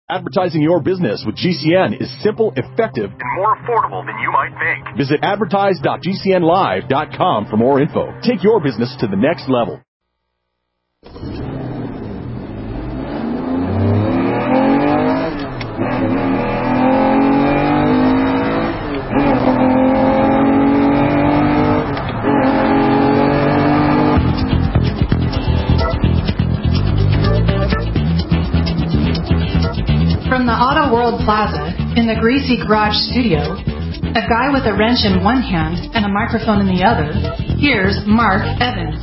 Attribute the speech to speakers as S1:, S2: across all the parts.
S1: Advertising your business with GCN is simple, effective, and more affordable than you might think. Visit advertise.gcnlive.com for more info. Take your business to the next level.
S2: From the Auto World Plaza in the Greasy Garage studio, a guy with a wrench in one hand and a microphone in the other, here's Mark Evans.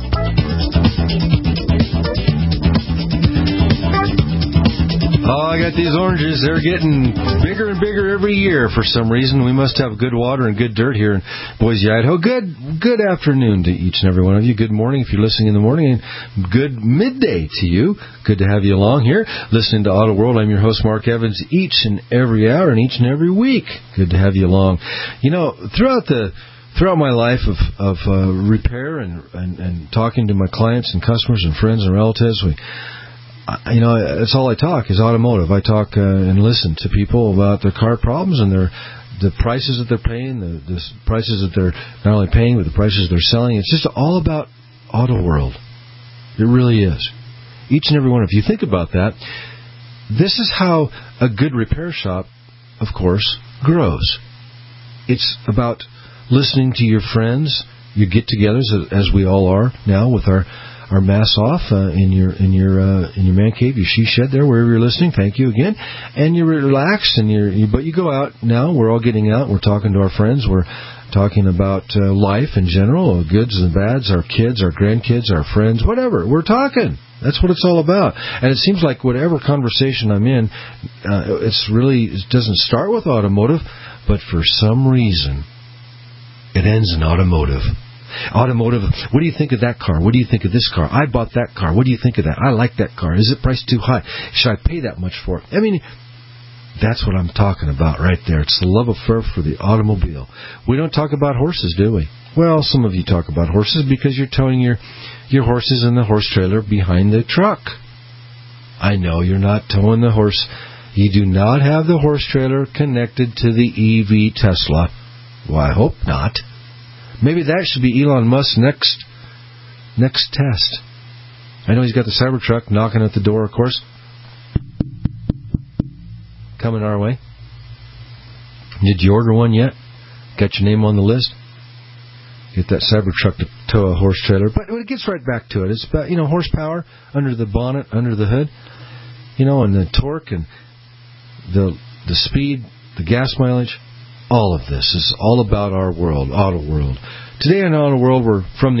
S3: Oh, I got these oranges. They're getting bigger and bigger every year for some reason. We must have good water and good dirt here in Boise, Idaho. Good afternoon to each and every one of you. Good morning if you're listening in the morning, and good midday to you. Good to have you along here listening to Auto World. I'm your host, Mark Evans, each and every hour and each and every week. Good to have you along. You know, throughout my life of repair and talking to my clients and customers and friends and relatives, that's all I talk is automotive. I talk and listen to people about their car problems and the prices that they're paying, the prices that they're not only paying, but the prices they're selling. It's just all about Auto World. It really is. Each and every one. If you think about that, this is how a good repair shop, of course, grows. It's about listening to your friends, your get-togethers, as we all are now with our masks off in your man cave, your she shed there, wherever you're listening. Thank you again. And you're relaxed, but you go out now. We're all getting out. We're talking to our friends. We're talking about life in general, the goods and the bads, our kids, our grandkids, our friends, whatever. We're talking. That's what it's all about. And it seems like whatever conversation I'm in, it doesn't start with automotive, but for some reason, it ends in automotive. Automotive, what do you think of that car? What do you think of this car? I bought that car. What do you think of that? I like that car. Is it priced too high? Should I pay that much for it? I mean, that's what I'm talking about right there. It's the love affair for the automobile. We don't talk about horses, do we? Well, some of you talk about horses because you're towing your horses in the horse trailer behind the truck. I know you're not towing the horse. You do not have the horse trailer connected to the EV Tesla. Well, I hope not. Maybe that should be Elon Musk's next test. I know he's got the Cybertruck knocking at the door, of course. Coming our way. Did you order one yet? Got your name on the list? Get that Cybertruck to tow a horse trailer. But it gets right back to it. It's about, horsepower under the bonnet, under the hood. And the torque and the speed, the gas mileage. All of this is all about our world, Auto World. Today on Auto World, we're from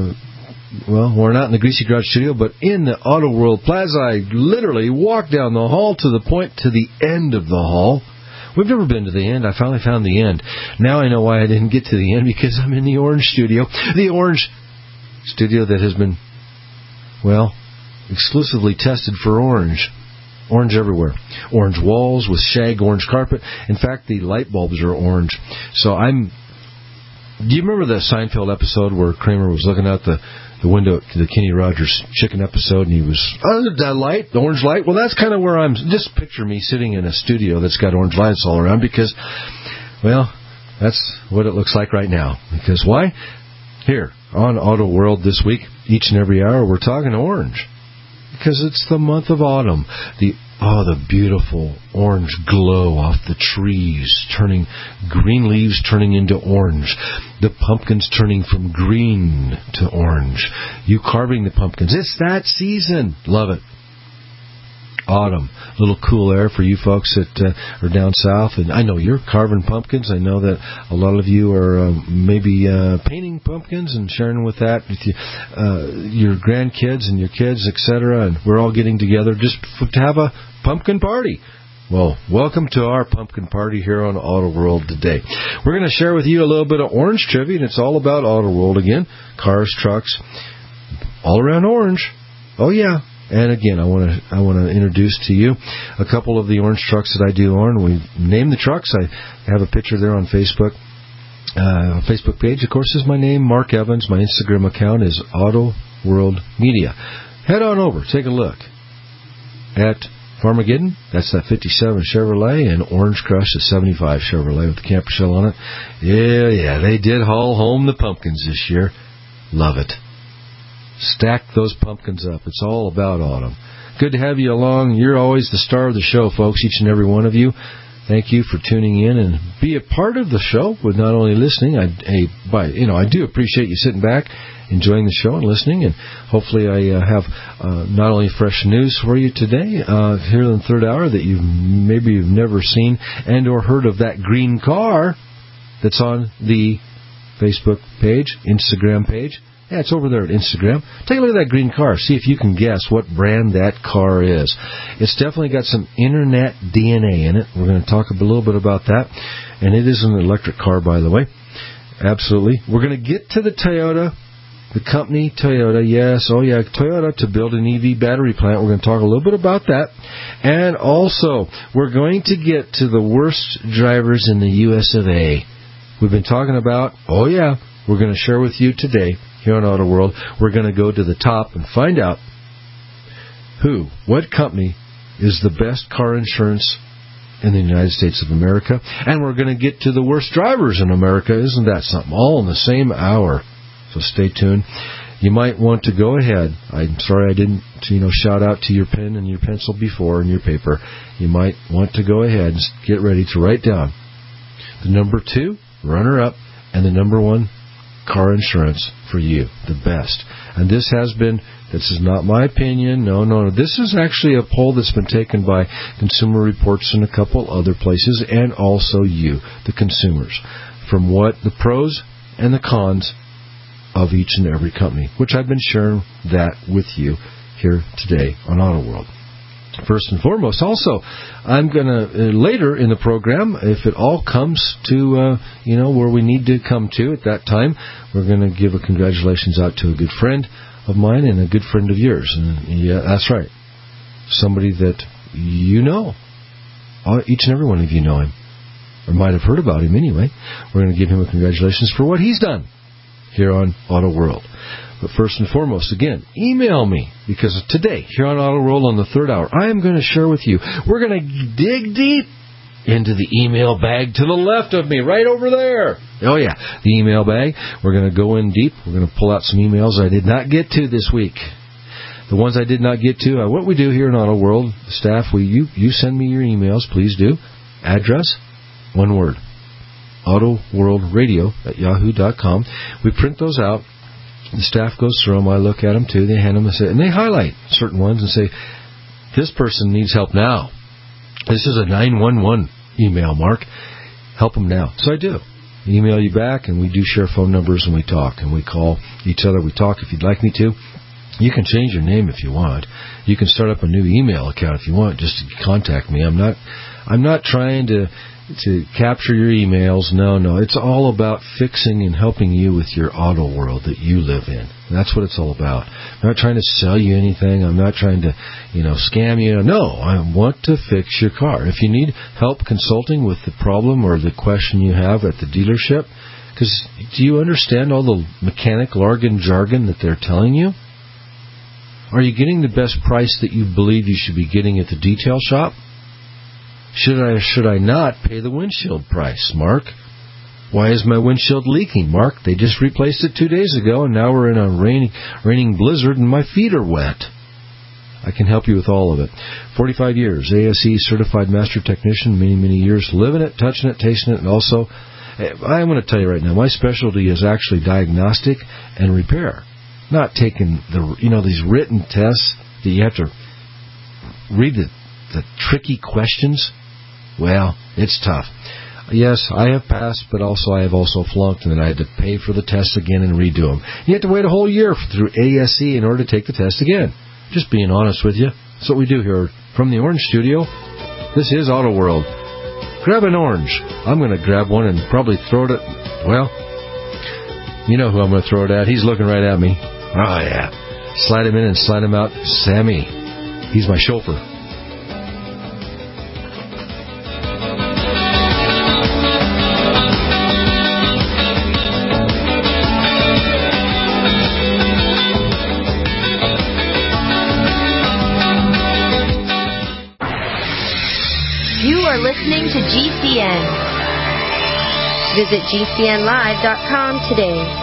S3: we're not in the Greasy Garage studio, but in the Auto World Plaza. I literally walked down the hall to the end of the hall. We've never been to the end. I finally found the end. Now I know why I didn't get to the end, because I'm in the Orange Studio. The Orange Studio that has been, exclusively tested for orange. Orange everywhere. Orange walls with shag orange carpet. In fact, the light bulbs are orange. So do you remember the Seinfeld episode where Kramer was looking out the window to the Kenny Rogers chicken episode, and he was, that light, the orange light? Well, that's kind of where I'm. Just picture me sitting in a studio that's got orange lights all around because, that's what it looks like right now. Because why? Here, on Auto World this week, each and every hour, we're talking orange. Because it's the month of autumn. The beautiful orange glow off the trees, turning green leaves turning into orange. The pumpkins turning from green to orange. You carving the pumpkins. It's that season. Love it. Autumn. A little cool air for you folks that are down south. And I know you're carving pumpkins. I know that a lot of you are maybe painting pumpkins and sharing with that with your grandkids and your kids, etc. And we're all getting together just to have a pumpkin party. Well, welcome to our pumpkin party here on Auto World today. We're going to share with you a little bit of orange trivia, and it's all about Auto World again. Cars, trucks, all around orange. Oh, yeah. And again, I want to introduce to you a couple of the orange trucks that I do own. We name the trucks. I have a picture there on Facebook. Facebook page, of course, is my name, Mark Evans. My Instagram account is Auto World Media. Head on over, take a look at Farmageddon, that's that 57 Chevrolet, and Orange Crush, a 75 Chevrolet with the camper shell on it. Yeah, they did haul home the pumpkins this year. Love it. Stack those pumpkins up. It's all about autumn. Good to have you along. You're always the star of the show, folks, each and every one of you. Thank you for tuning in and be a part of the show with not only listening. I do appreciate you sitting back, enjoying the show and listening. And hopefully I have not only fresh news for you today here in the third hour that you've never seen and or heard of that green car that's on the Facebook page, Instagram page. Yeah, it's over there at Instagram. Take a look at that green car. See if you can guess what brand that car is. It's definitely got some internet DNA in it. We're going to talk a little bit about that. And it is an electric car, by the way. Absolutely. We're going to get to the Toyota, the company Toyota. Yes, Toyota to build an EV battery plant. We're going to talk a little bit about that. And also, we're going to get to the worst drivers in the US of A. We've been talking about, we're going to share with you today here on Auto World. We're going to go to the top and find out what company is the best car insurance in the United States of America. And we're going to get to the worst drivers in America. Isn't that something? All in the same hour. So stay tuned. You might want to go ahead. I'm sorry I didn't, shout out to your pen and your pencil before and your paper. You might want to go ahead and get ready to write down the number 2 runner-up and the number 1 car insurance for you, the best. And this is not my opinion. No. This is actually a poll that's been taken by Consumer Reports and a couple other places, and also you, the consumers, from what the pros and the cons of each and every company, which I've been sharing that with you here today on Auto World. First and foremost, also, I'm going to, later in the program, if it all comes to, where we need to come to at that time, we're going to give a congratulations out to a good friend of mine and a good friend of yours. And yeah, that's right. Somebody that you know. Each and every one of you know him, or might have heard about him anyway. We're going to give him a congratulations for what he's done here on Auto World. But first and foremost, again, email me, because today, here on Auto World on the third hour, I am going to share with you, we're going to dig deep into the email bag to the left of me, right over there. Oh, yeah, the email bag. We're going to go in deep. We're going to pull out some emails I did not get to this week. The ones I did not get to, what we do here in Auto World, staff, you send me your emails, please do. Address, one word, autoworldradio@yahoo.com. We print those out. The staff goes through them. I look at them, too. They hand them and they highlight certain ones and say, this person needs help now. This is a 911 email, Mark. Help them now. So I do. I email you back, and we do share phone numbers, and we talk, and we call each other. We talk if you'd like me to. You can change your name if you want. You can start up a new email account if you want, just to contact me. I'm not trying to capture your emails. No. It's all about fixing and helping you with your auto world that you live in. And that's what it's all about. I'm not trying to sell you anything. I'm not trying to, scam you. No, I want to fix your car. If you need help consulting with the problem or the question you have at the dealership, because do you understand all the mechanical jargon that they're telling you? Are you getting the best price that you believe you should be getting at the detail shop? Should I not pay the windshield price, Mark? Why is my windshield leaking, Mark? They just replaced it 2 days ago, and now we're in a raining blizzard, and my feet are wet. I can help you with all of it. 45 years, ASE certified master technician, many years living it, touching it, tasting it, and also, I'm going to tell you right now, my specialty is actually diagnostic and repair. Not taking these written tests that you have to read the tricky questions. Well, it's tough. Yes, I have passed, but also I have flunked, and then I had to pay for the tests again and redo them. You have to wait a whole year through ASE in order to take the test again. Just being honest with you. That's what we do here from the Orange Studio. This is Auto World. Grab an orange. I'm going to grab one and probably throw it at, you know who I'm going to throw it at. He's looking right at me. Oh, yeah. Slide him in and slide him out. Sammy. He's my chauffeur.
S4: You are listening to GCN. Visit GCNlive.com today.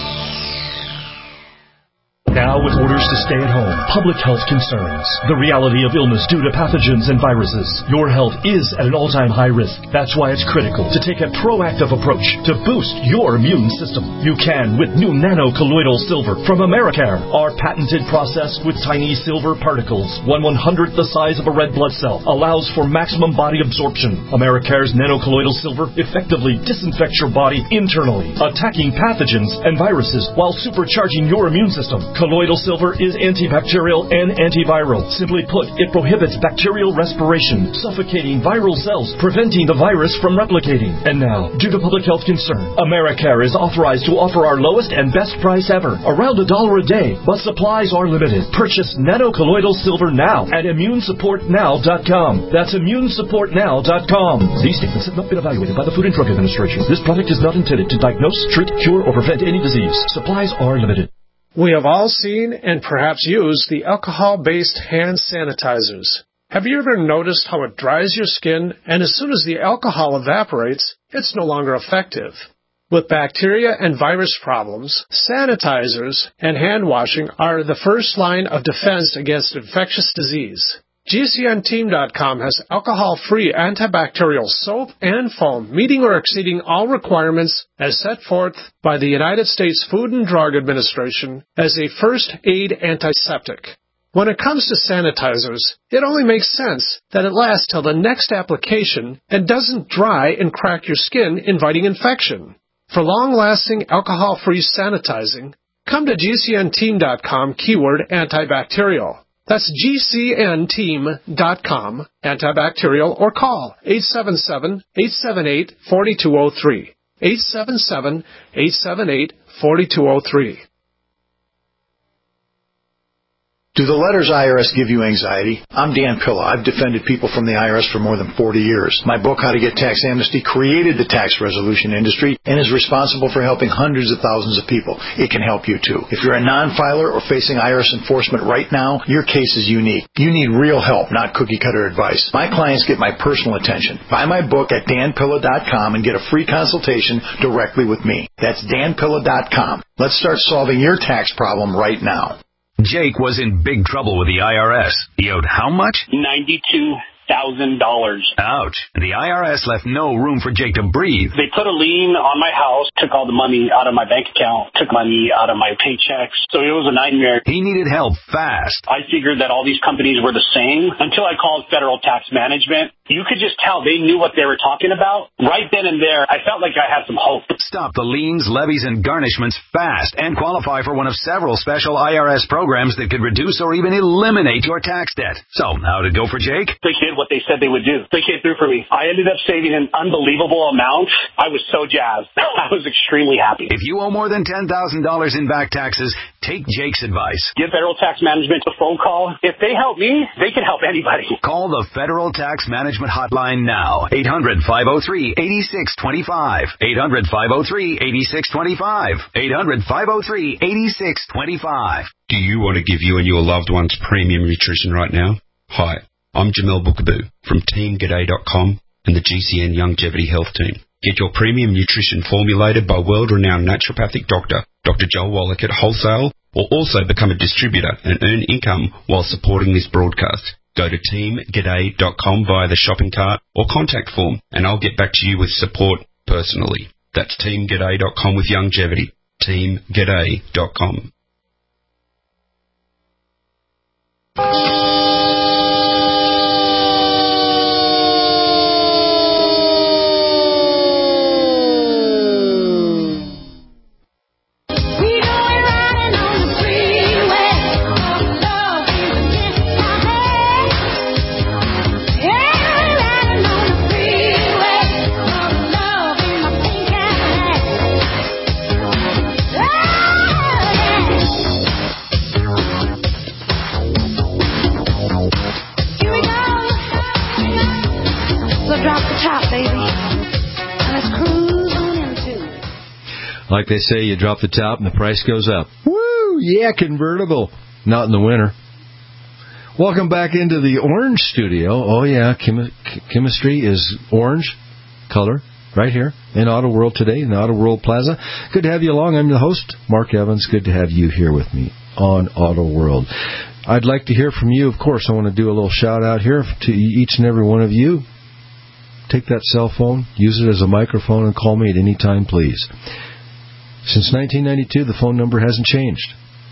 S1: Now with orders to stay at home, public health concerns, the reality of illness due to pathogens and viruses, your health is at an all-time high risk. That's why it's critical to take a proactive approach to boost your immune system. You can with new nano-colloidal silver from Americare. Our patented process with tiny silver particles, 1/100th the size of a red blood cell, allows for maximum body absorption. Americare's nano-colloidal silver effectively disinfects your body internally, attacking pathogens and viruses while supercharging your immune system. Colloidal silver is antibacterial and antiviral. Simply put, it prohibits bacterial respiration, suffocating viral cells, preventing the virus from replicating. And now, due to public health concern, Americare is authorized to offer our lowest and best price ever, around $1 a day, but supplies are limited. Purchase nano-colloidal silver now at ImmuneSupportNow.com. That's ImmuneSupportNow.com. These statements have not been evaluated by the Food and Drug Administration. This product is not intended to diagnose, treat, cure, or prevent any disease. Supplies are limited.
S5: We have all seen and perhaps used the alcohol-based hand sanitizers. Have you ever noticed how it dries your skin, and as soon as the alcohol evaporates, it's no longer effective? With bacteria and virus problems, sanitizers and hand washing are the first line of defense against infectious disease. GCNteam.com has alcohol-free antibacterial soap and foam, meeting or exceeding all requirements as set forth by the United States Food and Drug Administration as a first aid antiseptic. When it comes to sanitizers, it only makes sense that it lasts till the next application and doesn't dry and crack your skin, inviting infection. For long-lasting alcohol-free sanitizing, come to GCNteam.com keyword antibacterial. That's GCNteam.com, antibacterial, or call 877-878-4203. 877-878-4203.
S6: Do the letters IRS give you anxiety? I'm Dan Pilla. I've defended people from the IRS for more than 40 years. My book, How to Get Tax Amnesty, created the tax resolution industry and is responsible for helping hundreds of thousands of people. It can help you, too. If you're a non-filer or facing IRS enforcement right now, your case is unique. You need real help, not cookie-cutter advice. My clients get my personal attention. Buy my book at danpilla.com and get a free consultation directly with me. That's danpilla.com. Let's start solving your tax problem right now.
S7: Jake was in big trouble with the IRS. He owed how much?
S8: $92,000.
S7: Ouch. The IRS left no room for Jake to breathe.
S8: They put a lien on my house, took all the money out of my bank account, took money out of my paychecks. So it was a nightmare.
S7: He needed help fast.
S8: I figured that all these companies were the same until I called Federal Tax Management. You could just tell they knew what they were talking about. Right then and there, I felt like I had some hope.
S7: Stop the liens, levies, and garnishments fast and qualify for one of several special IRS programs that could reduce or even eliminate your tax debt. So, how'd it go for Jake?
S8: They did what they said they would do. They came through for me. I ended up saving an unbelievable amount. I was so jazzed. I was extremely happy.
S7: If you owe more than $10,000 in back taxes, take Jake's advice.
S8: Give Federal Tax Management a phone call. If they help me, they can help anybody.
S7: Call the Federal Tax Management hotline now. 800-503-8625. 800-503-8625. 800-503-8625.
S9: Do you want to give you and your loved ones premium nutrition right now? Hi, I'm Jamel Bookaboo from TeamGaday.com and the GCN Longevity Health Team. Get your premium nutrition formulated by world-renowned naturopathic doctor, Dr. Joel Wallach at wholesale, or also become a distributor and earn income while supporting this broadcast. Go to teamgaday.com via the shopping cart or contact form, and I'll get back to you with support personally. That's teamgaday.com with longevity. teamgaday.com.
S3: Like they say, you drop the top and the price goes up. Woo! Yeah, convertible. Not in the winter. Welcome back into the Orange Studio. Oh, yeah, chemistry is orange color right here in Auto World today, in the Auto World Plaza. Good to have you along. I'm the host, Mark Evans. Good to have you here with me on Auto World. I'd like to hear from you. Of course, I want to do a little shout-out here to each and every one of you. Take that cell phone, use it as a microphone, and call me at any time, please. Since 1992, the phone number hasn't changed.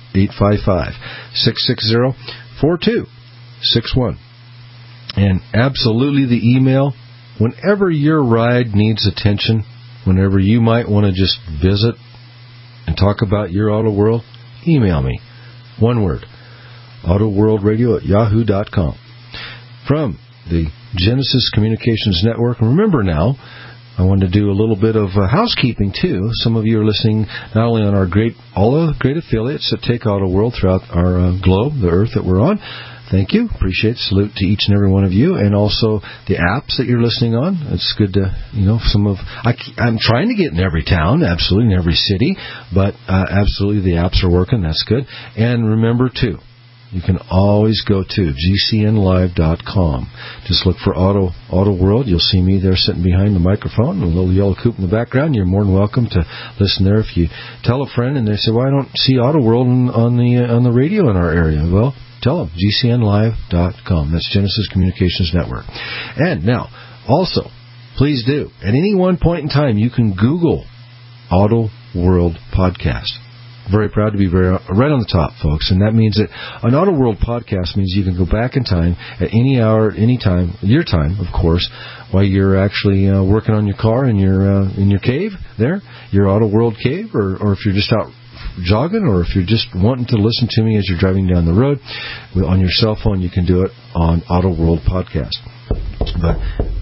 S3: 855-660-4261. And absolutely the email, whenever your ride needs attention, whenever you might want to just visit and talk about your Auto World, email me. One word, autoworldradio@yahoo.com. From the Genesis Communications Network. And remember now, I want to do a little bit of housekeeping, too. Some of you are listening not only on all the great affiliates that take Auto World throughout our globe, the earth that we're on. Thank you. Appreciate it. Salute to each and every one of you. And also the apps that you're listening on. It's good to, I'm trying to get in every town, absolutely, in every city. But absolutely the apps are working. That's good. And remember, too, you can always go to GCNlive.com. Just look for Auto World. You'll see me there sitting behind the microphone, a little yellow coupe in the background. You're more than welcome to listen there. If you tell a friend and they say, "Well, I don't see Auto World on the radio in our area," well, tell them GCNlive.com. That's Genesis Communications Network. And now, also, please do, at any one point in time, you can Google Auto World Podcast. Very proud to be right on the top, folks. And that means that an Auto World podcast means you can go back in time at any hour, any time, your time, of course, while you're actually working on your car in your cave there, your Auto World cave, or if you're just out jogging, or if you're just wanting to listen to me as you're driving down the road on your cell phone, you can do it on Auto World Podcast. But,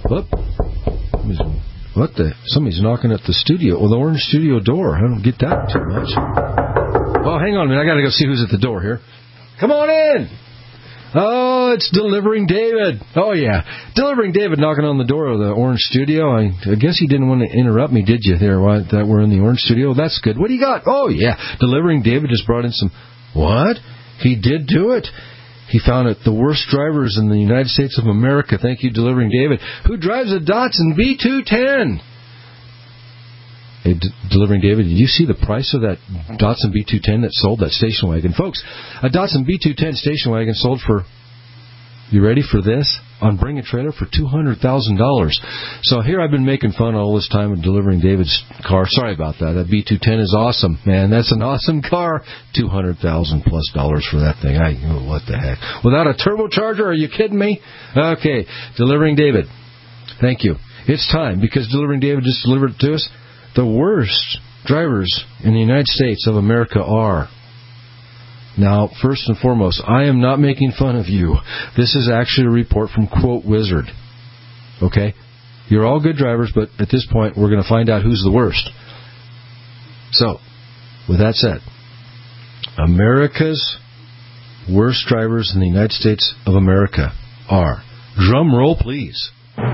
S3: somebody's knocking at the studio, the Orange Studio door. I don't get that too much. Oh, hang on a minute. I got to go see who's at the door here. Come on in. Oh, it's Delivering David. Oh, yeah. Delivering David knocking on the door of the Orange Studio. I guess he didn't want to interrupt me, did you, there, that we're in the Orange Studio? That's good. What do you got? Oh, yeah. Delivering David just brought in some... What? He did do it. He found it the worst drivers in the United States of America. Thank you, Delivering David. Who drives a Datsun B210? Hey, Delivering David, did you see the price of that Datsun B210 that sold, that station wagon? Folks, a Datsun B210 station wagon sold for, you ready for this? On Bring a Trailer for $200,000. So here I've been making fun all this time of Delivering David's car. Sorry about that. That B210 is awesome, man. That's an awesome car. $200,000 plus for that thing. What the heck? Without a turbocharger? Are you kidding me? Okay, Delivering David, thank you. It's time, because Delivering David just delivered it to us. The worst drivers in the United States of America are. Now, first and foremost, I am not making fun of you. This is actually a report from Quote Wizard. Okay? You're all good drivers, but at this point, we're going to find out who's the worst. So, with that said, America's worst drivers in the United States of America are, drum roll please,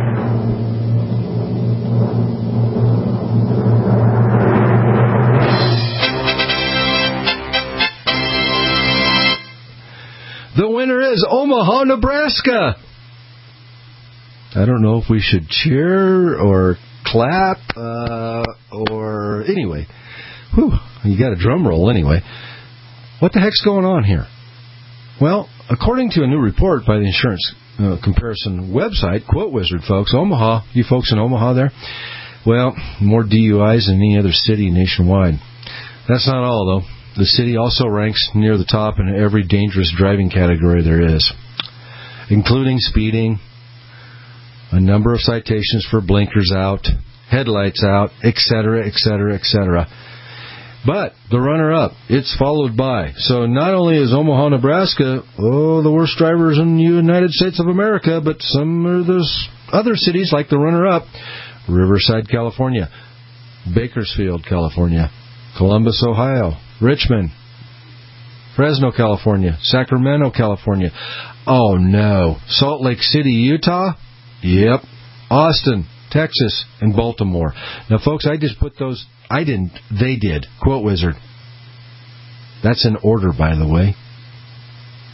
S3: the winner is Omaha, Nebraska. I don't know if we should cheer or clap or... Anyway. Whew, you got a drum roll anyway. What the heck's going on here? Well, according to a new report by the insurance comparison website, Quote Wizard, folks, Omaha, you folks in Omaha there, well, more DUIs than any other city nationwide. That's not all, though. The city also ranks near the top in every dangerous driving category there is, including speeding, a number of citations for blinkers out, headlights out, etc., etc., etc. But the runner-up, it's followed by. So not only is Omaha, Nebraska, the worst drivers in the United States of America, but some of those other cities like the runner-up, Riverside, California, Bakersfield, California, Columbus, Ohio, Richmond, Fresno, California, Sacramento, California. Oh, no. Salt Lake City, Utah? Yep. Austin, Texas, and Baltimore. Now, folks, I just put those... I didn't. They did. Quote Wizard. That's in order, by the way.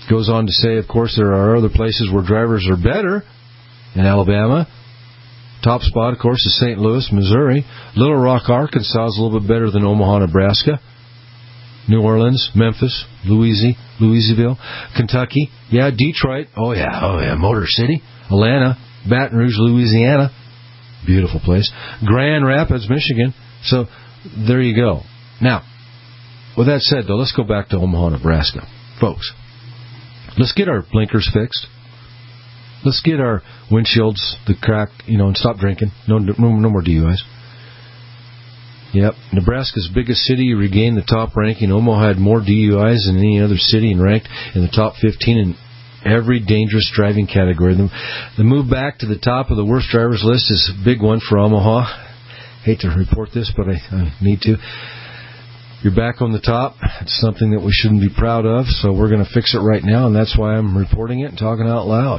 S3: Goes on to say, of course, there are other places where drivers are better in Alabama. Top spot, of course, is St. Louis, Missouri. Little Rock, Arkansas is a little bit better than Omaha, Nebraska. New Orleans, Memphis, Louisville, Kentucky. Yeah, Detroit. Oh, yeah, Motor City. Atlanta, Baton Rouge, Louisiana. Beautiful place. Grand Rapids, Michigan. So, there you go. Now, with that said, though, let's go back to Omaha, Nebraska. Folks, let's get our blinkers fixed. Let's get our windshields, the crack, and stop drinking. No more DUIs. Yep. Nebraska's biggest city regained the top ranking. Omaha had more DUIs than any other city and ranked in the top 15 in every dangerous driving category. The move back to the top of the worst drivers list is a big one for Omaha. Hate to report this, but I need to. You're back on the top. It's something that we shouldn't be proud of, so we're going to fix it right now, and that's why I'm reporting it and talking out loud.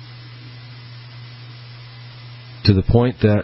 S3: To the point that,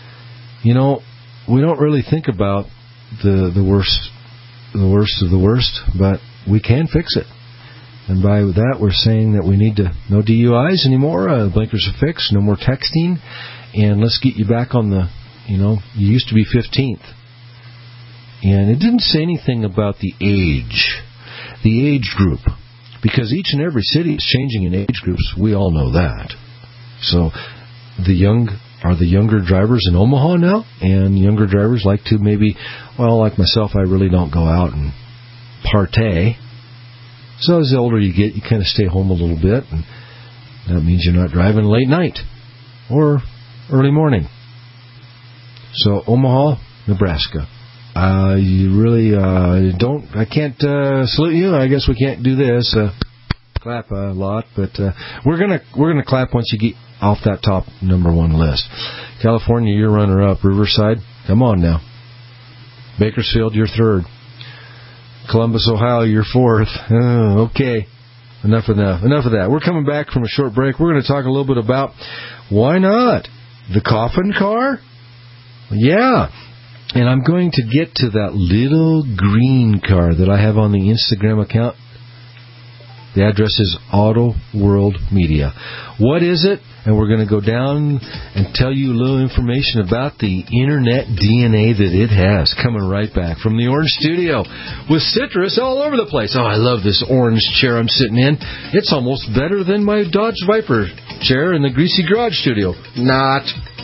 S3: we don't really think about the worst of the worst, but we can fix it. And by that, we're saying that we need no DUIs anymore, blinkers are fixed, no more texting, and let's get you back on you used to be 15th. And it didn't say anything about the age group, because each and every city is changing in age groups. We all know that. So are the younger drivers in Omaha now, and younger drivers like to maybe, like myself, I really don't go out and partay. So as the older you get, you kind of stay home a little bit, and that means you're not driving late night or early morning. So Omaha, Nebraska. You really I can't salute you. I guess we can't do this. Clap a lot, but we're gonna clap once you get off that top number one list. California, you're runner-up. Riverside, come on now. Bakersfield, you're third. Columbus, Ohio, you're fourth. Okay, enough of that. We're coming back from a short break. We're going to talk a little bit about why not the coffin car. Yeah. And I'm going to get to that little green car that I have on the Instagram account. The address is Auto World Media. What is it? And we're going to go down and tell you a little information about the internet DNA that it has. Coming right back from the Orange Studio with citrus all over the place. Oh, I love this orange chair I'm sitting in. It's almost better than my Dodge Viper chair in the Greasy Garage Studio. Not.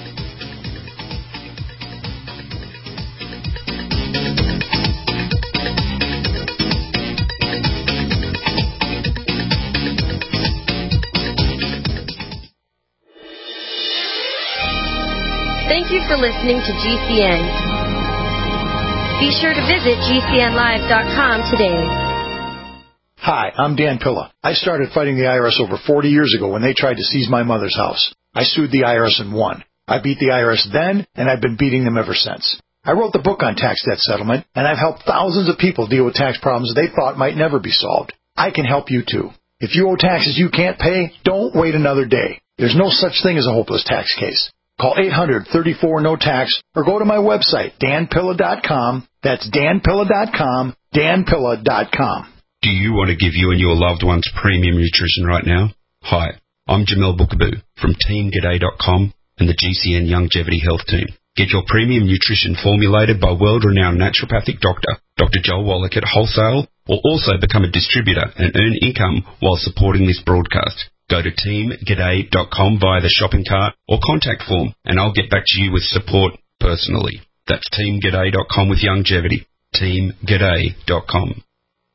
S4: Thank you for listening to GCN. Be sure to visit GCNlive.com today.
S6: Hi, I'm Dan Pilla. I started fighting the IRS over 40 years ago when they tried to seize my mother's house. I sued the IRS and won. I beat the IRS then, and I've been beating them ever since. I wrote the book on tax debt settlement, and I've helped thousands of people deal with tax problems they thought might never be solved. I can help you too. If you owe taxes you can't pay, don't wait another day. There's no such thing as a hopeless tax case. Call 800-34-NO-TAX or go to my website, danpilla.com. That's danpilla.com, danpilla.com.
S9: Do you want to give you and your loved ones premium nutrition right now? Hi, I'm Jamel Bookaboo from teamg'day.com and the GCN Longevity Health Team. Get your premium nutrition formulated by world-renowned naturopathic doctor, Dr. Joel Wallach at Wholesale, or also become a distributor and earn income while supporting this broadcast. Go to teamg'day.com via the shopping cart or contact form, and I'll get back to you with support personally. That's teamg'day.com with longevity. teamg'day.com.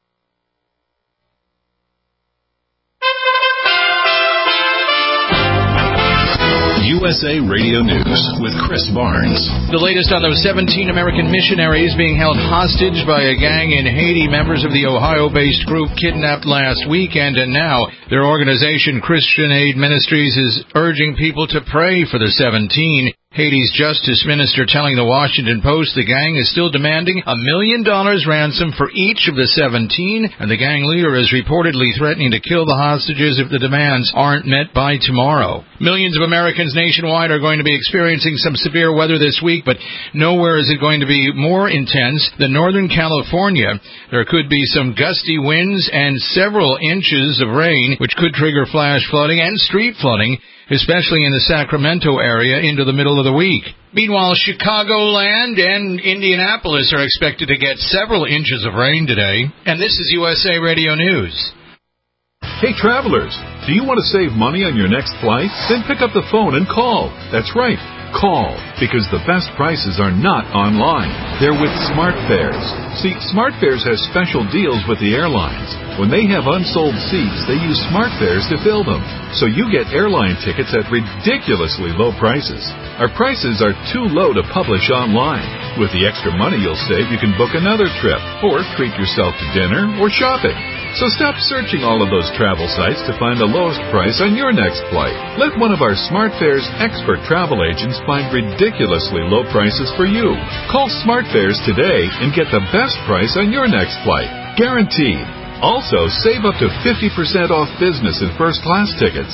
S1: USA Radio News with Chris Barnes.
S10: The latest on those 17 American missionaries being held hostage by a gang in Haiti, members of the Ohio-based group kidnapped last weekend, and now their organization, Christian Aid Ministries, is urging people to pray for the 17. Haiti's Justice Minister telling the Washington Post the gang is still demanding $1 million ransom for each of the 17, and the gang leader is reportedly threatening to kill the hostages if the demands aren't met by tomorrow. Millions of Americans nationwide are going to be experiencing some severe weather this week, but nowhere is it going to be more intense than Northern California. There could be some gusty winds and several inches of rain, which could trigger flash flooding and street flooding, especially in the Sacramento area into the middle of the week. Meanwhile, Chicagoland and Indianapolis are expected to get several inches of rain today. And this is USA Radio News.
S11: Hey, travelers, do you want to save money on your next flight? Then pick up the phone and call. That's right. Call, because the best prices are not online. They're with SmartFares. See, SmartFares has special deals with the airlines. When they have unsold seats, they use SmartFares to fill them. So you get airline tickets at ridiculously low prices. Our prices are too low to publish online. With the extra money you'll save, you can book another trip, or treat yourself to dinner or shopping. So stop searching all of those travel sites to find the lowest price on your next flight. Let one of our SmartFares expert travel agents find ridiculously low prices for you. Call SmartFares today and get the best price on your next flight. Guaranteed. Also, save up to 50% off business and first-class tickets.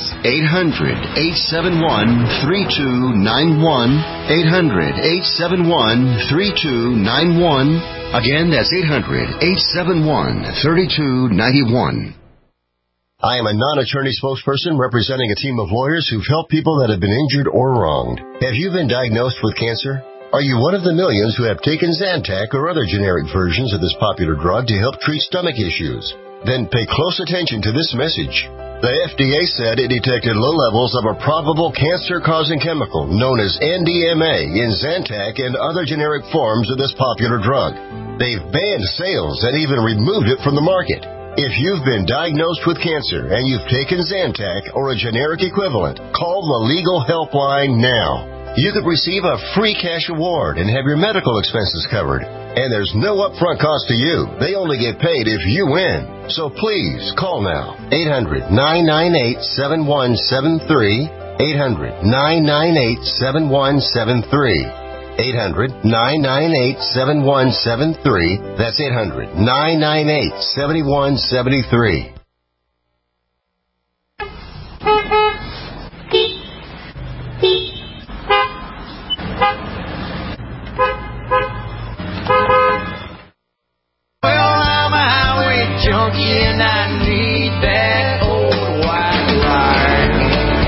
S12: 800-871-3291. 800-871-3291. Again, that's 800-871-3291. I am a non-attorney spokesperson representing a team of lawyers who've helped people that have been injured or wronged. Have you been diagnosed with cancer? Are you one of the millions who have taken Zantac or other generic versions of this popular drug to help treat stomach issues? Then pay close attention to this message. The FDA said it detected low levels of a probable cancer-causing chemical known as NDMA in Zantac and other generic forms of this popular drug. They've banned sales and even removed it from the market. If you've been diagnosed with cancer and you've taken Zantac or a generic equivalent, call the Legal Helpline now. You could receive a free cash award and have your medical expenses covered. And there's no upfront cost to you. They only get paid if you win. So please, call now. 800-998-7173. 800-998-7173. 800-998-7173. That's 800-998-7173.
S13: And I need that old white line.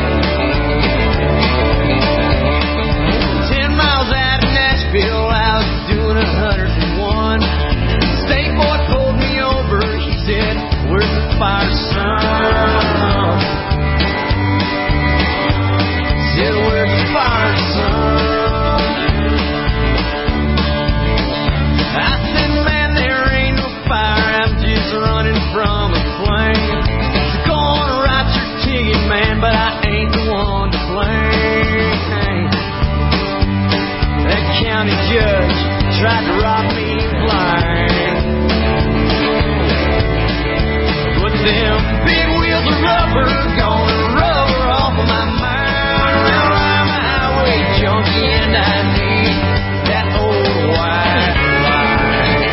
S13: 10 miles out of Nashville, I was doing 101. State boy pulled me over, he said, "Where's the fire, son?" Said, "Where's the fire, son?" I said, "Man, there ain't no fire, I'm just running from a flame." So go on and write your ticket, man, but I ain't the one to blame. That county judge tried to rob me blind. But them big wheels of rubber gonna rubber off of my mind. Well, I'm a highway junkie and I need that old white line.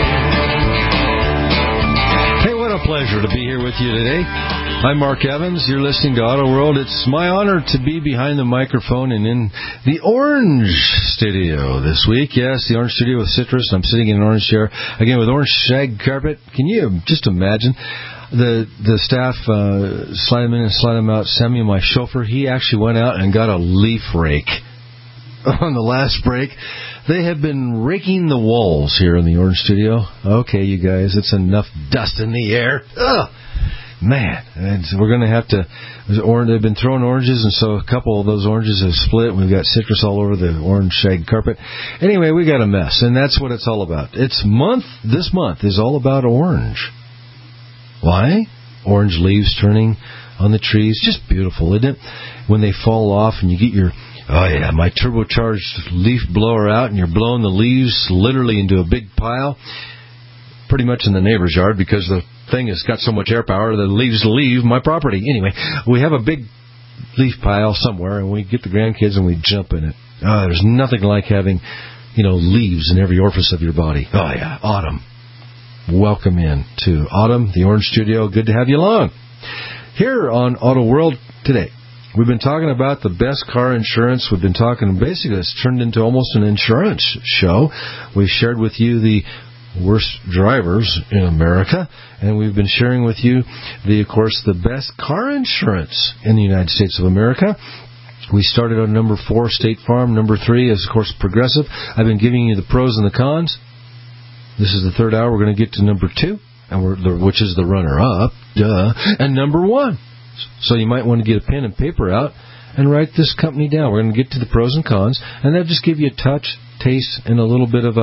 S3: Hey, what a pleasure to be here with you today. I'm Mark Evans. You're listening to Auto World. It's my honor to be behind the microphone and in the Orange Studio this week. Yes, the Orange Studio with Citrus. I'm sitting in an orange chair, again, with orange shag carpet. Can you just imagine? The staff slide them in and slide them out. Sammy, my chauffeur, he actually went out and got a leaf rake on the last break. They have been raking the walls here in the Orange Studio. Okay, you guys, it's enough dust in the air. Ugh, man, and we're going to have to... They've been throwing oranges, and so a couple of those oranges have split. We've got citrus all over the orange shag carpet. Anyway, we got a mess, and that's what it's all about. This month is all about orange. Why? Orange leaves turning on the trees. Just beautiful, isn't it? When they fall off and you get your... Oh, yeah, my turbocharged leaf blower out, and you're blowing the leaves literally into a big pile, pretty much in the neighbor's yard, because the thing has got so much air power, the leaves leave my property. Anyway, we have a big leaf pile somewhere, and we get the grandkids and we jump in it. There's nothing like having, leaves in every orifice of your body. Oh, yeah, autumn. Welcome in to Autumn, the Orange Studio. Good to have you along. Here on Auto World today, we've been talking about the best car insurance. We've been talking, basically, it's turned into almost an insurance show. We've shared with you the worst drivers in America, and we've been sharing with you, of course, the best car insurance in the United States of America. We started on number 4, State Farm. Number 3 is, of course, Progressive. I've been giving you the pros and the cons. This is the third hour. We're going to get to number 2, which is the runner-up, and number 1. So you might want to get a pen and paper out and write this company down. We're going to get to the pros and cons, and that'll just give you a touch, taste, and a little bit of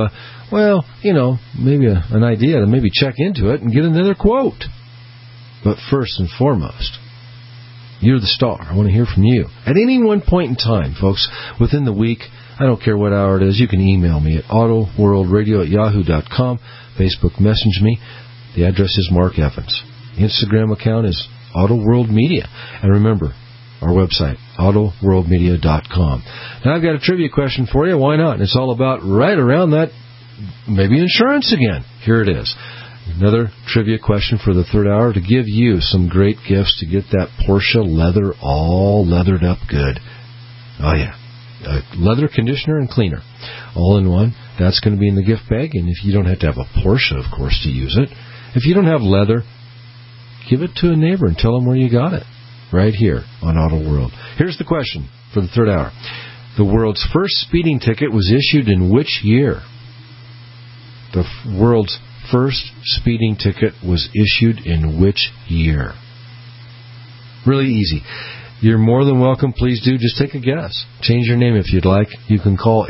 S3: maybe an idea to maybe check into it and get another quote. But first and foremost, you're the star. I want to hear from you. At any one point in time, folks, within the week, I don't care what hour it is, you can email me at autoworldradio@yahoo.com. Facebook message me. The address is Mark Evans. The Instagram account is AutoWorldMedia. And remember, our website, autoworldmedia.com. Now, I've got a trivia question for you. Why not? And it's all about right around that, maybe insurance again. Here it is. Another trivia question for the third hour to give you some great gifts to get that Porsche leather all leathered up good. Oh, yeah. Leather conditioner and cleaner. All in one. That's going to be in the gift bag. And if you don't have to have a Porsche, of course, to use it. If you don't have leather, give it to a neighbor and tell them where you got it. Right here on Auto World. Here's the question for the third hour. The world's first speeding ticket was issued in which year? The world's first speeding ticket was issued in which year? Really easy. You're more than welcome. Please do. Just take a guess. Change your name if you'd like. You can call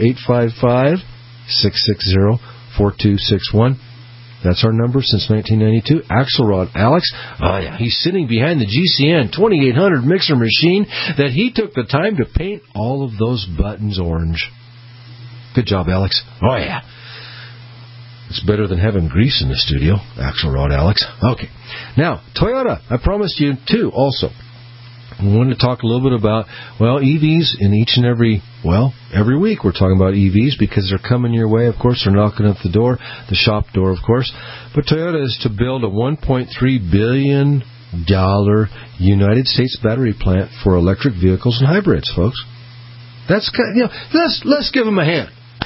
S3: 855-660-4261. That's our number since 1992. Axelrod Alex. Oh, yeah. He's sitting behind the GCN 2800 mixer machine that he took the time to paint all of those buttons orange. Good job, Alex. Oh, yeah. It's better than having grease in the studio, Axelrod Alex. Okay. Now, Toyota. I promised you, too, also. We wanted to talk a little bit about, EVs in each and every week we're talking about EVs because they're coming your way. Of course, they're knocking at the door, the shop door, of course. But Toyota is to build a $1.3 billion United States battery plant for electric vehicles and hybrids, folks. That's let's give them a hand.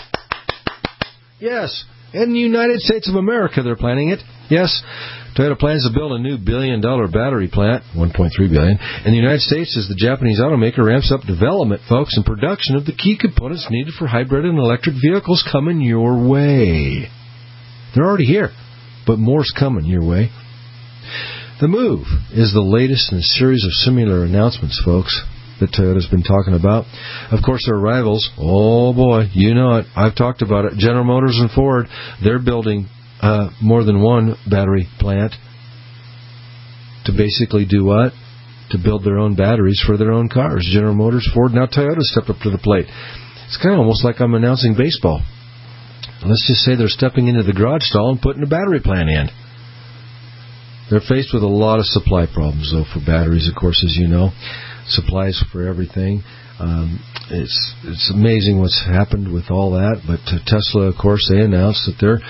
S3: Yes, in the United States of America, they're planning it. Yes. Toyota plans to build a new billion-dollar battery plant, $1.3 billion, in the United States as the Japanese automaker ramps up development, folks, and production of the key components needed for hybrid and electric vehicles coming your way. They're already here, but more's coming your way. The move is the latest in a series of similar announcements, folks, that Toyota's been talking about. Of course, their rivals, oh boy, you know it, I've talked about it, General Motors and Ford, they're building more than one battery plant to basically do what? To build their own batteries for their own cars. General Motors, Ford, now Toyota stepped up to the plate. It's kind of almost like I'm announcing baseball. Let's just say they're stepping into the garage stall and putting a battery plant in. They're faced with a lot of supply problems, though, for batteries, of course, as you know. Supplies for everything. It's amazing what's happened with all that. But Tesla, of course, they announced that they're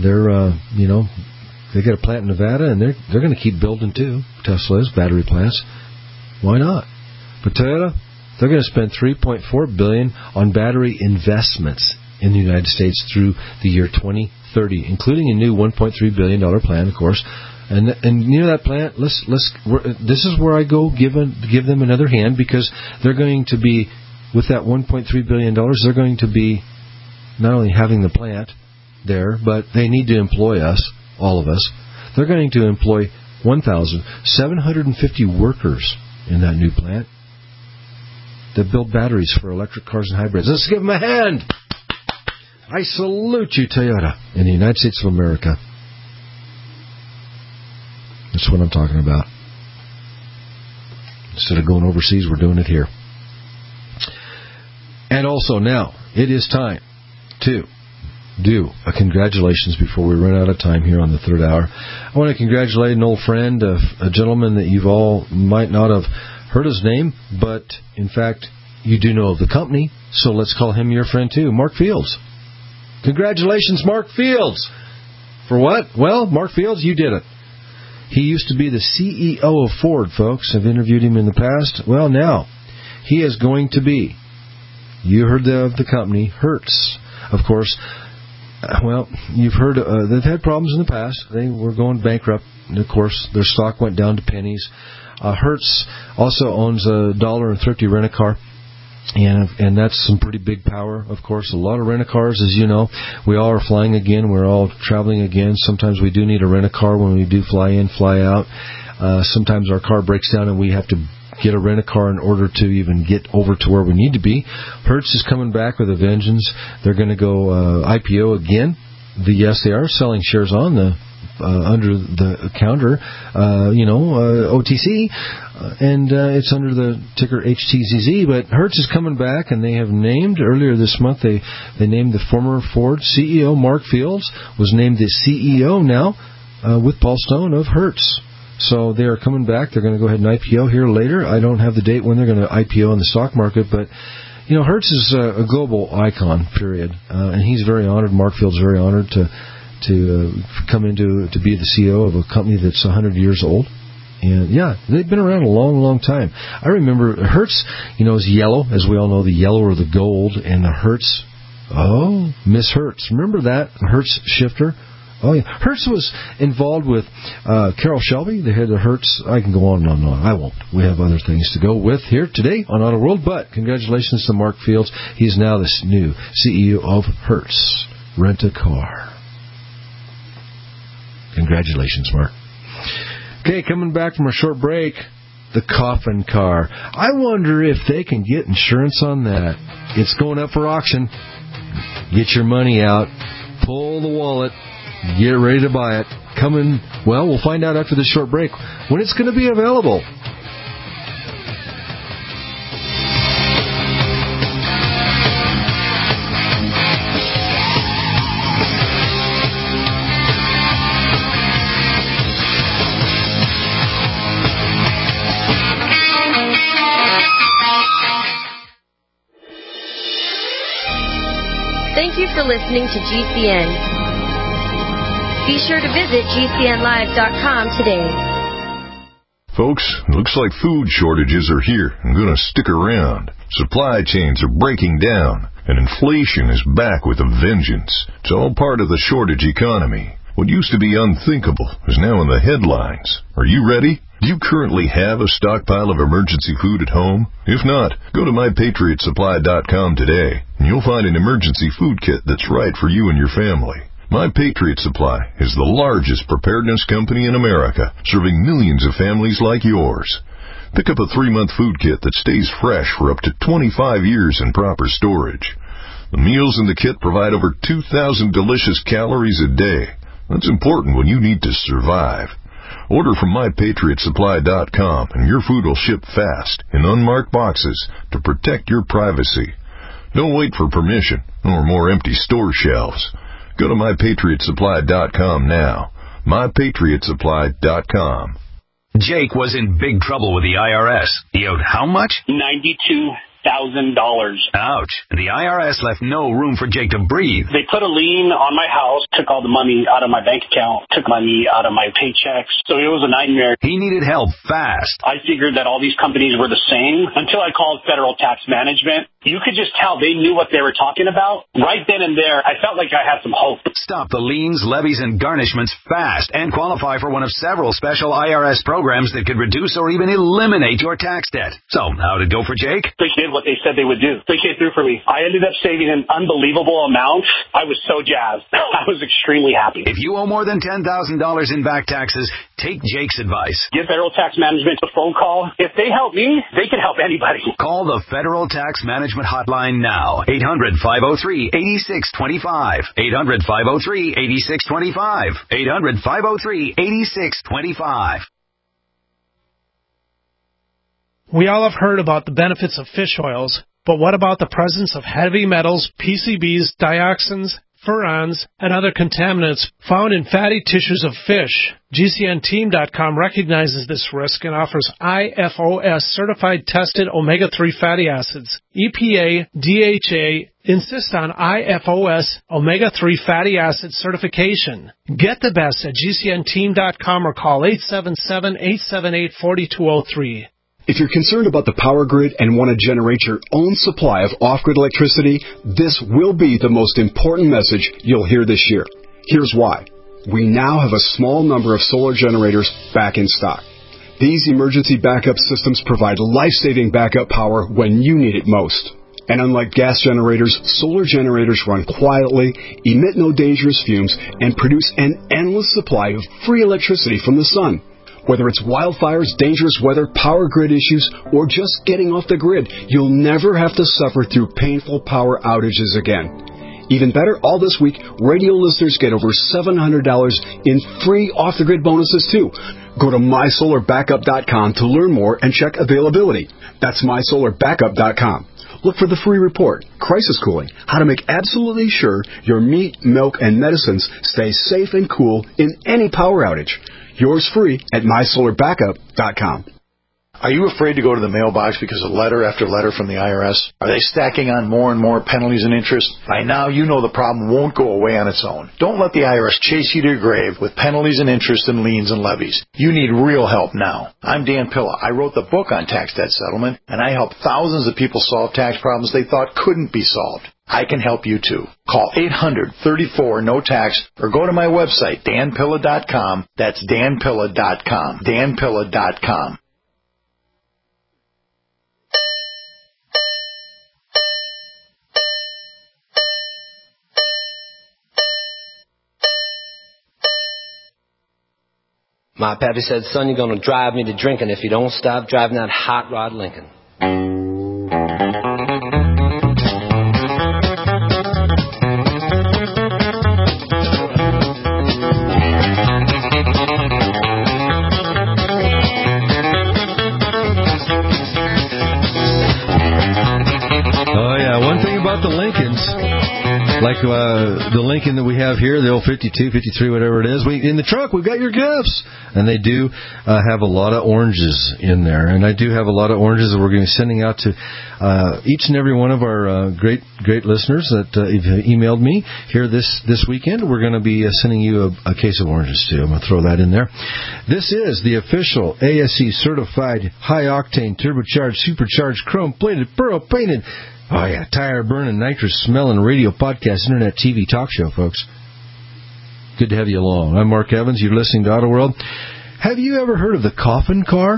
S3: they got a plant in Nevada, and they're going to keep building too. Tesla's battery plants. Why not? But Toyota, they're going to spend $3.4 billion on battery investments in the United States through the year 2030, including a new $1.3 billion plan, of course. And near that plant, this is where I go give them another hand, because they're going to be, with that $1.3 billion, they're going to be not only having the plant there, but they need to employ us, all of us. They're going to employ 1,750 workers in that new plant that build batteries for electric cars and hybrids. Let's give them a hand. I salute you, Toyota, in the United States of America. That's what I'm talking about. Instead of going overseas, we're doing it here. And also now, it is time to do a congratulations before we run out of time here on the third hour. I want to congratulate an old friend, a gentleman that you've all might not have heard his name, but in fact, you do know of the company, so let's call him your friend too, Mark Fields. Congratulations, Mark Fields! For what? Well, Mark Fields, you did it. He used to be the CEO of Ford, folks. I've interviewed him in the past. Well, now, he is going to be, you heard of the company, Hertz. Of course, well, you've heard, they've had problems in the past. They were going bankrupt, and of course, their stock went down to pennies. Hertz also owns a Dollar and Thrifty Rent-A-Car. And that's some pretty big power, of course. A lot of rent-a-cars, as you know. We all are flying again. We're all traveling again. Sometimes we do need a rent-a-car when we do fly in, fly out. Sometimes our car breaks down and we have to get a rent-a-car in order to even get over to where we need to be. Hertz is coming back with a vengeance. They're going to go IPO again. Yes, they are selling shares on the under the counter, OTC, and it's under the ticker HTZZ. But Hertz is coming back, and they have named, earlier this month, they named the former Ford CEO, Mark Fields, was named the CEO now with Paul Stone of Hertz. So they are coming back. They're going to go ahead and IPO here later. I don't have the date when they're going to IPO in the stock market, but Hertz is a global icon, period. And he's very honored. Mark Fields is very honored to come to be the CEO of a company that's 100 years old. And, yeah, they've been around a long, long time. I remember Hertz, is yellow, as we all know, the yellow or the gold, and the Hertz, Miss Hertz. Remember that? Hertz shifter? Oh, yeah. Hertz was involved with Carroll Shelby, the head of Hertz. I can go on and on. I won't. We have other things to go with here today on Auto World, but congratulations to Mark Fields. He's now the new CEO of Hertz Rent-A-Car. Congratulations, Mark. Okay, coming back from a short break, the coffin car. I wonder if they can get insurance on that. It's going up for auction. Get your money out. Pull the wallet. Get ready to buy it. We'll find out after this short break when it's going to be available.
S4: Thank you for listening to GCN. Be sure to visit GCNlive.com today.
S11: Folks, looks like food shortages are here and going to stick around. Supply chains are breaking down, and inflation is back with a vengeance. It's all part of the shortage economy. What used to be unthinkable is now in the headlines. Are you ready? Do you currently have a stockpile of emergency food at home? If not, go to MyPatriotSupply.com today, and you'll find an emergency food kit that's right for you and your family. My Patriot Supply is the largest preparedness company in America, serving millions of families like yours. Pick up a 3-month food kit that stays fresh for up to 25 years in proper storage. The meals in the kit provide over 2,000 delicious calories a day. That's important when you need to survive. Order from MyPatriotSupply.com, and your food will ship fast in unmarked boxes to protect your privacy. Don't wait for permission or more empty store shelves. Go to MyPatriotSupply.com now. MyPatriotSupply.com.
S7: Jake was in big trouble with the IRS. He owed how much?
S8: $92,000.
S7: Ouch. The IRS left no room for Jake to breathe.
S8: They put a lien on my house, took all the money out of my bank account, took money out of my paychecks. So it was a nightmare.
S7: He needed help fast.
S8: I figured that all these companies were the same until I called Federal Tax Management. You could just tell they knew what they were talking about. Right then and there, I felt like I had some hope.
S7: Stop the liens, levies, and garnishments fast and qualify for one of several special IRS programs that could reduce or even eliminate your tax debt. So, how'd it go for Jake?
S8: They did what they said they would do. They came through for me. I ended up saving an unbelievable amount. I was so jazzed. I was extremely happy.
S7: If you owe more than $10,000 in back taxes, take Jake's advice.
S8: Give Federal Tax Management a phone call. If they help me, they can help anybody.
S7: Call the Federal Tax Management Hotline now. 800-503-8625. 800-503-8625. 800-503-8625.
S5: We all have heard about the benefits of fish oils, but what about the presence of heavy metals, PCBs, dioxins, furans, and other contaminants found in fatty tissues of fish. GCNteam.com recognizes this risk and offers IFOS certified tested omega-3 fatty acids. EPA, DHA insist on IFOS omega-3 fatty acid certification. Get the best at GCNteam.com or call 877-878-4203.
S14: If you're concerned about the power grid and want to generate your own supply of off-grid electricity, this will be the most important message you'll hear this year. Here's why. We now have a small number of solar generators back in stock. These emergency backup systems provide life-saving backup power when you need it most. And unlike gas generators, solar generators run quietly, emit no dangerous fumes, and produce an endless supply of free electricity from the sun. Whether it's wildfires, dangerous weather, power grid issues, or just getting off the grid, you'll never have to suffer through painful power outages again. Even better, all this week, radio listeners get over $700 in free off-the-grid bonuses, too. Go to mysolarbackup.com to learn more and check availability. That's mysolarbackup.com. Look for the free report, Crisis Cooling, how to make absolutely sure your meat, milk, and medicines stay safe and cool in any power outage. Yours free at mysolarbackup.com. Are you afraid to go to the mailbox because of letter after letter from the IRS? Are they stacking on more and more penalties and interest? By now, you know the problem won't go away on its own. Don't let the IRS chase you to your grave with penalties and interest and liens and levies. You need real help now. I'm Dan Pilla. I wrote the book on tax debt settlement, and I helped thousands of people solve tax problems they thought couldn't be solved. I can help you too. Call 800-34-NO-TAX or go to my website, danpilla.com. That's danpilla.com. danpilla.com.
S15: My pappy said, son, you're going to drive me to drinking if you don't stop driving that hot rod Lincoln.
S3: Oh, yeah. One thing about the Lincolns, like the Lincoln that we have here, the old 52, 53, whatever it is, in the trunk, we've got your gifts. And they do have a lot of oranges in there. And I do have a lot of oranges that we're going to be sending out to each and every one of our great listeners that have emailed me here this weekend. We're going to be sending you a case of oranges, too. I'm going to throw that in there. This is the official ASE certified high-octane, turbocharged, supercharged, chrome-plated, pearl-painted, oh, yeah, tire-burning, nitrous-smelling radio podcast, internet TV talk show, folks. Good to have you along. I'm Mark Evans. You're listening to Auto World. Have you ever heard of the coffin car?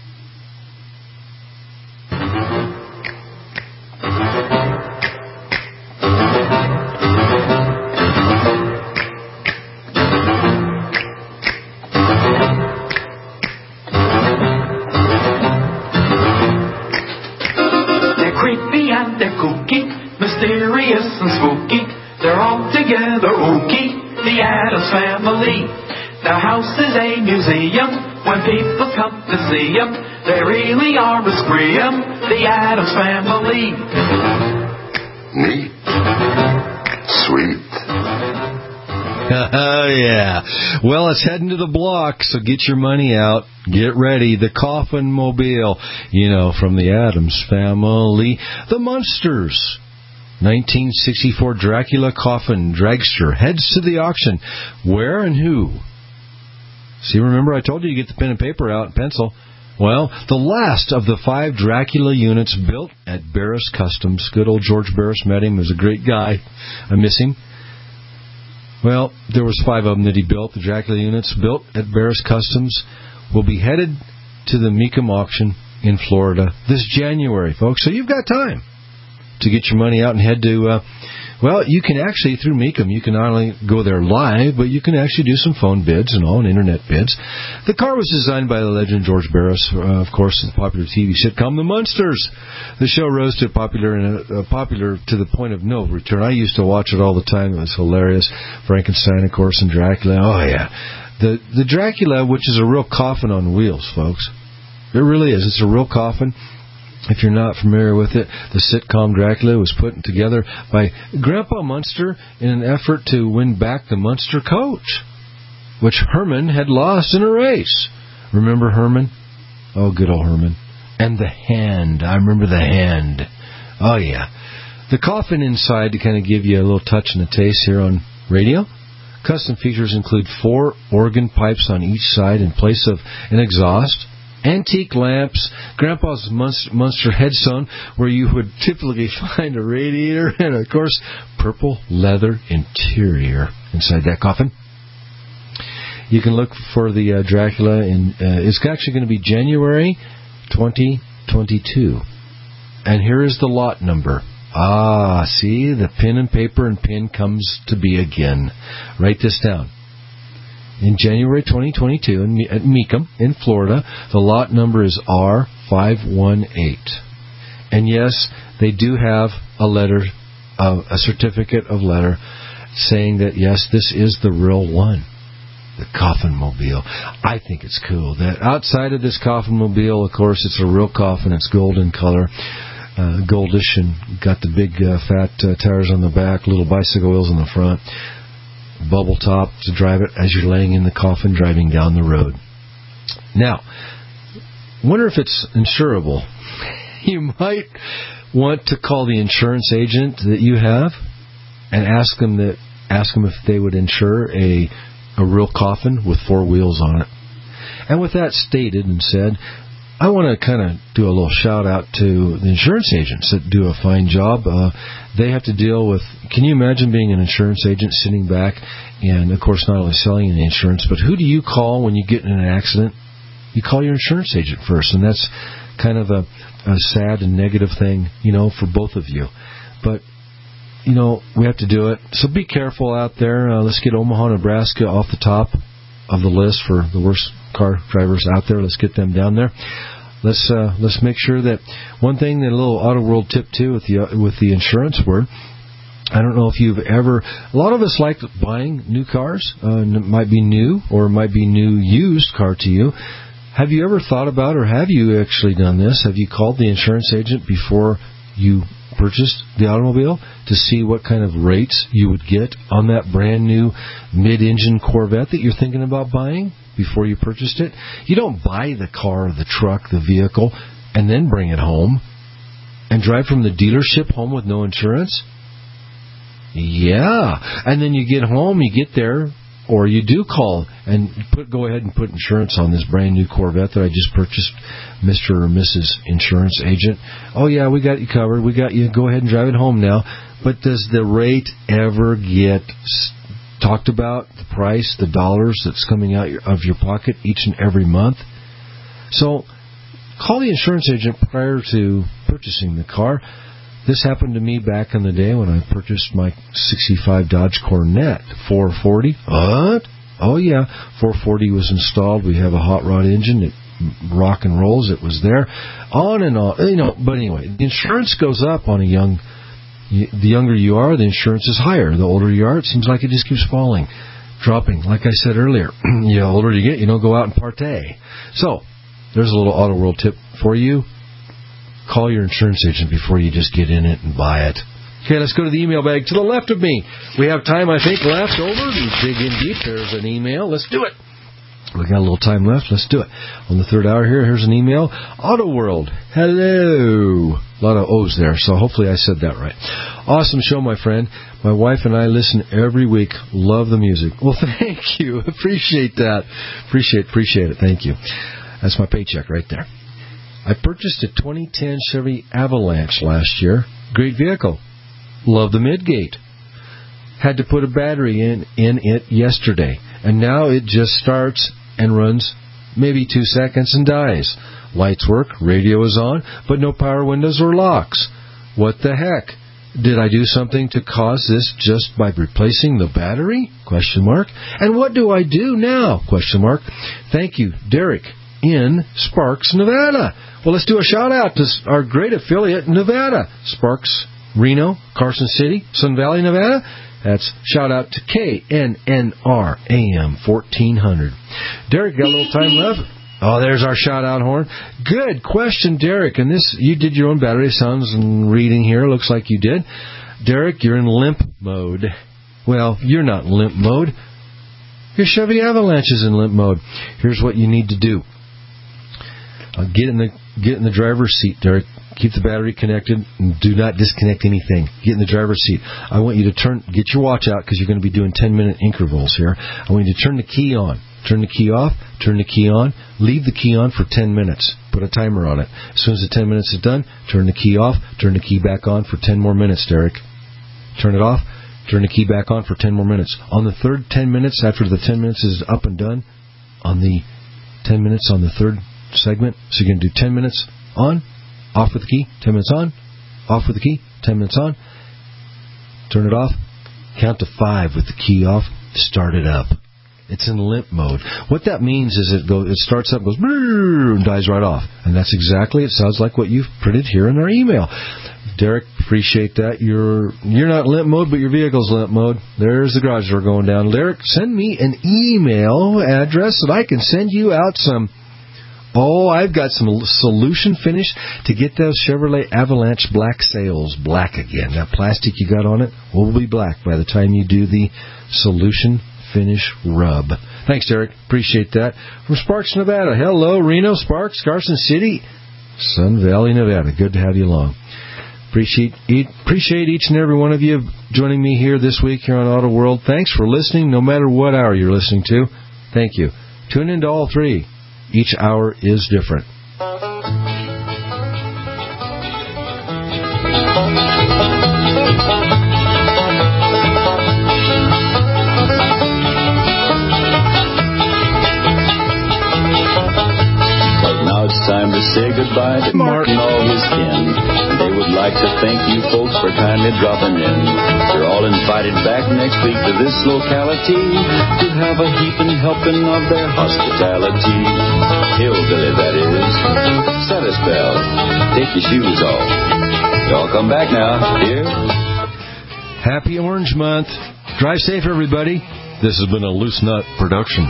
S13: They're creepy and they're kooky, mysterious and spooky. They're all together ooky. The Addams Family. Their house is a museum. When people come to see them, they really are a scream. The Addams Family.
S12: Neat. Sweet.
S3: Oh, yeah. Well, it's heading to the block, so get your money out. Get ready. The Coffin Mobile, from the Addams Family. The Munsters. 1964 Dracula Coffin Dragster heads to the auction. Where and who? See, remember I told you get the pen and paper out and pencil. Well, the last of the 5 Dracula units built at Barris Customs. Good old George Barris, met him. He was a great guy. I miss him. Well, there was 5 of them that he built. The Dracula units built at Barris Customs will be headed to the Mecum auction in Florida this January, folks. So you've got time to get your money out and head to, you can actually, through Mecum, you can not only go there live, but you can actually do some phone bids and all, and internet bids. The car was designed by the legend George Barris, of course, the popular TV sitcom The Munsters. The show rose to popular to the point of no return. I used to watch it all the time. It was hilarious. Frankenstein, of course, and Dracula. Oh, yeah. The Dracula, which is a real coffin on wheels, folks. It really is. It's a real coffin. If you're not familiar with it, the sitcom Dracula was put together by Grandpa Munster in an effort to win back the Munster coach, which Herman had lost in a race. Remember Herman? Oh, good old Herman. And the hand. I remember the hand. Oh, yeah. The coffin inside, to kind of give you a little touch and a taste here on radio. Custom features include 4 organ pipes on each side in place of an exhaust, antique lamps, Grandpa's Munster headstone, where you would typically find a radiator, and, of course, purple leather interior inside that coffin. You can look for the Dracula, and it's actually going to be January 2022. And here is the lot number. Ah, see, the pen and paper and pin comes to be again. Write this down. In January 2022, at Mecum in Florida, the lot number is R518. And yes, they do have a letter, a certificate of letter, saying that, yes, this is the real one. The coffin mobile. I think it's cool that outside of this coffin mobile, of course, it's a real coffin. It's golden color, goldish, and got the big fat tires on the back, little bicycle wheels on the front, bubble top to drive it as you're laying in the coffin driving down the road. Now, wonder if it's insurable. You might want to call the insurance agent that you have and ask them if they would insure a real coffin with 4 wheels on it. And with that stated and said, I want to kind of do a little shout out to the insurance agents that do a fine job. They have to deal with, can you imagine being an insurance agent sitting back and, of course, not only selling the insurance, but who do you call when you get in an accident? You call your insurance agent first, and that's kind of a sad and negative thing, for both of you. But we have to do it. So be careful out there. Let's get Omaha, Nebraska off the top of the list for the worst car drivers out there. Let's get them down there. Let's make sure that one thing, that a little Auto World tip too with the insurance word. I don't know if you've ever. A lot of us like buying new cars. It might be new or it might be new used car to you. Have you ever thought about, or have you actually done this? Have you called the insurance agent before you purchased the automobile to see what kind of rates you would get on that brand new mid-engine Corvette that you're thinking about buying before you purchased it? You don't buy the car, the truck, the vehicle, and then bring it home and drive from the dealership home with no insurance? Yeah. And then you get home, you get there, or you do call and go ahead and put insurance on this brand new Corvette that I just purchased, Mr. or Mrs. Insurance Agent. Oh, yeah, we got you covered. We got you. Go ahead and drive it home now. But does the rate ever get talked about? The price, the dollars that's coming out of your pocket each and every month? So call the insurance agent prior to purchasing the car. This happened to me back in the day when I purchased my 65 Dodge Coronet 440. What? Oh, yeah. 440 was installed. We have a hot rod engine. It rock and rolls. It was there. On and on. But anyway, the insurance goes up on the younger you are, the insurance is higher. The older you are, it seems like it just keeps falling, dropping. Like I said earlier, the older you get, you don't go out and partay. So there's a little Auto World tip for you. Call your insurance agent before you just get in it and buy it. Okay, let's go to the email bag to the left of me. We have time, I think, left over to dig in deep. There's an email. Let's do it. We got a little time left. Let's do it. On the third hour here, here's an email. Auto World. Hello. A lot of O's there, so hopefully I said that right. Awesome show, my friend. My wife and I listen every week. Love the music. Well, thank you. Appreciate that. Appreciate it. Thank you. That's my paycheck right there. I purchased a 2010 Chevy Avalanche last year. Great vehicle. Love the midgate. Had to put a battery in it yesterday, and now it just starts and runs maybe 2 seconds and dies. Lights work, radio is on, but no power windows or locks. What the heck? Did I do something to cause this just by replacing the battery? ? And what do I do now? ? Thank you, Derek in Sparks, Nevada. Well, let's do a shout-out to our great affiliate, Nevada. Sparks, Reno, Carson City, Sun Valley, Nevada. That's shout-out to KNNR AM 1400. Derek, got a little time left? Oh, there's our shout-out horn. Good question, Derek. And this, you did your own battery sounds and reading here. Looks like you did. Derek, you're in limp mode. Well, you're not in limp mode. Your Chevy Avalanche is in limp mode. Here's what you need to do. Get in the driver's seat, Derek. Keep the battery connected and do not disconnect anything. Get in the driver's seat. I want you to get your watch out because you're going to be doing 10-minute intervals here. I want you to turn the key on. Turn the key off, turn the key on, leave the key on for 10 minutes. Put a timer on it. As soon as the 10 minutes is done, turn the key off, turn the key back on for 10 more minutes, Derek. Turn it off, turn the key back on for 10 more minutes. On the third 10 minutes, after the 10 minutes is up and done, on the 10 minutes on the third segment, so you're going to do 10 minutes on, off with the key, 10 minutes on, off with the key, 10 minutes on, turn it off, count to 5 with the key off, start it up. It's in limp mode. What that means is it starts up, goes, and dies right off. And that's exactly, it sounds like what you've printed here in our email. Derek, appreciate that. You're not limp mode, but your vehicle's limp mode. There's the garage door going down. Derek, send me an email address that I can send you out some. Oh, I've got some solution finish to get those Chevrolet Avalanche black sails black again. That plastic you got on it will be black by the time you do the solution finish rub. Thanks, Derek. Appreciate that. From Sparks, Nevada. Hello, Reno, Sparks, Carson City, Sun Valley, Nevada. Good to have you along. Appreciate each and every one of you joining me here this week here on Auto World. Thanks for listening, no matter what hour you're listening to. Thank you. Tune into all three. Each hour is different.
S16: Time to say goodbye to Mark and all his kin. They would like to thank you folks for kindly dropping in. You're all invited back next week to this locality to have a heaping helping of their hospitality. Hillbilly, that is. Set us bell. Take your shoes off. Y'all come back now, dear.
S3: Happy Orange Month. Drive safe, everybody. This has been a Loose Nut production.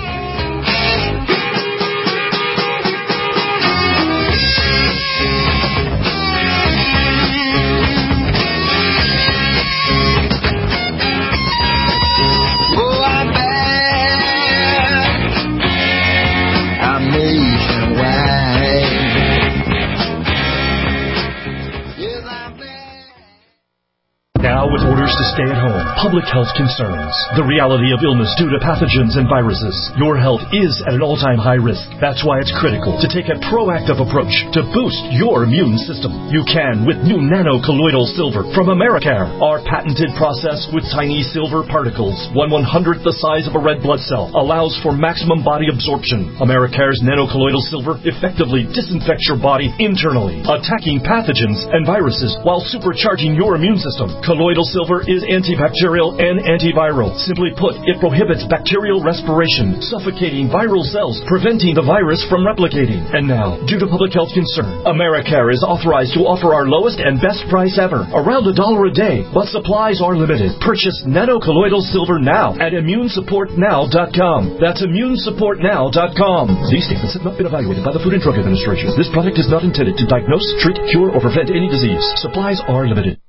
S1: Stay at home. Public health concerns. The reality of illness due to pathogens and viruses. Your health is at an all-time high risk. That's why it's critical to take a proactive approach to boost your immune system. You can with new nano-colloidal silver from Americare. Our patented process with tiny silver particles, 1/100th the size of a red blood cell, allows for maximum body absorption. Americare's nano-colloidal silver effectively disinfects your body internally, attacking pathogens and viruses while supercharging your immune system. Colloidal silver is antibacterial and antiviral. Simply put, it prohibits bacterial respiration, suffocating viral cells, preventing the virus from replicating. And now, due to public health concern, Americare is authorized to offer our lowest and best price ever, around $1 a day, but supplies are limited. Purchase nano-colloidal silver now at immunesupportnow.com. That's immunesupportnow.com. These statements have not been evaluated by the Food and Drug Administration. This product is not intended to diagnose, treat, cure, or prevent any disease. Supplies are limited.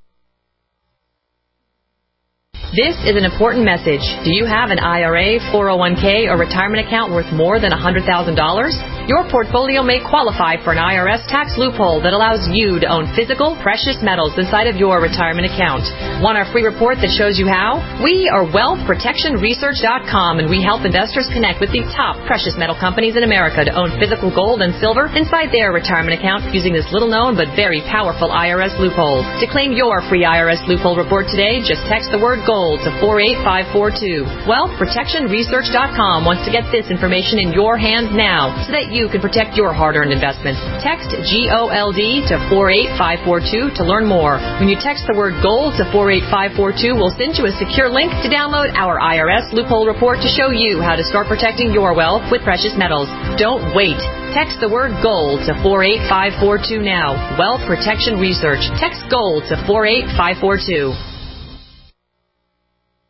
S17: This is an important message. Do you have an IRA, 401k, or retirement account worth more than $100,000? Your portfolio may qualify for an IRS tax loophole that allows you to own physical, precious metals inside of your retirement account. Want our free report that shows you how? We are WealthProtectionResearch.com, and we help investors connect with the top precious metal companies in America to own physical gold and silver inside their retirement account using this little-known but very powerful IRS loophole. To claim your free IRS loophole report today, just text the word GOLD to 48542. WealthProtectionResearch.com wants to get this information in your hands now so that you can protect your hard-earned investments. Text GOLD to 48542 to learn more. When you text the word GOLD to 48542, we'll send you a secure link to download our IRS loophole report to show you how to start protecting your wealth with precious metals. Don't wait. Text the word GOLD to 48542 now. Wealth Protection Research. Text GOLD to 48542.